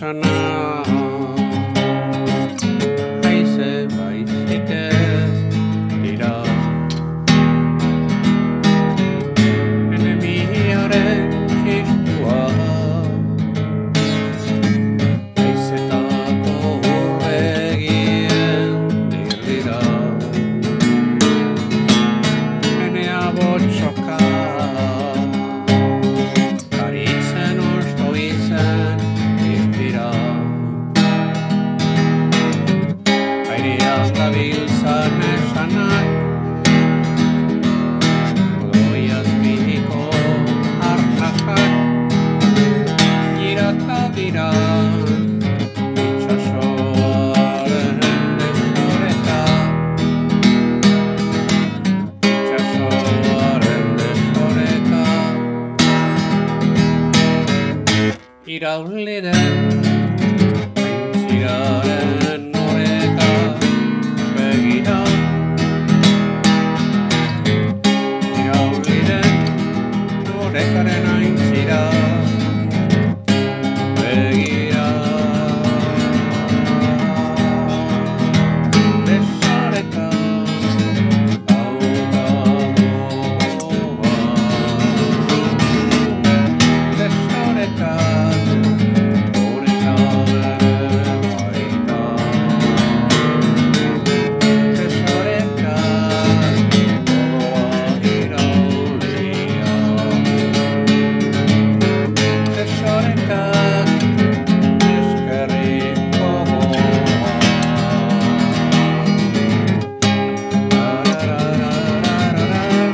esana haize baizik ez dira enemiaren txistua haizetako urregien dirira enea botxoka karitzen osto izen iztira airean gabiltzan esanak odoiaz bihiko arnakak giraka dira itxasoaren desoreka itxasoaren desoreka irauli den aintziraren oreka begira irauli den orekaren aintzira begira desoreka hau da gogoa desoreka oreka bere baita desoreka gogoa iraulia desoreka eskerrik gogoa ararararararam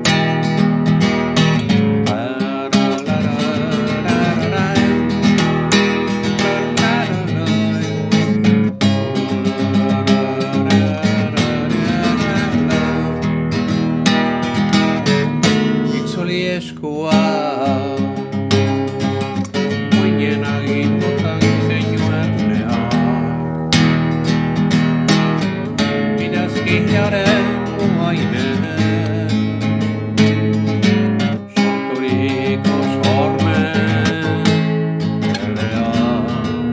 itzuli eskua oinen agindutan zeinuenean idazkiaren uainen sorturiko sormen elean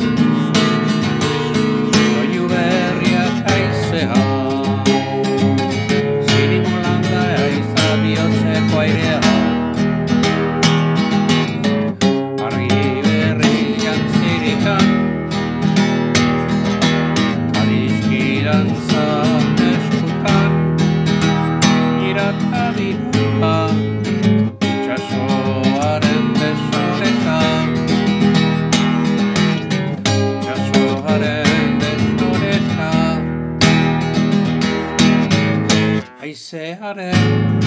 soinu berriak haizean zirimolanda aiza bihotzeko airean argi berrian zirikan adiskidantza eskutan iraka dira itxasoaren desoreka itxasoaren desoreka haizearen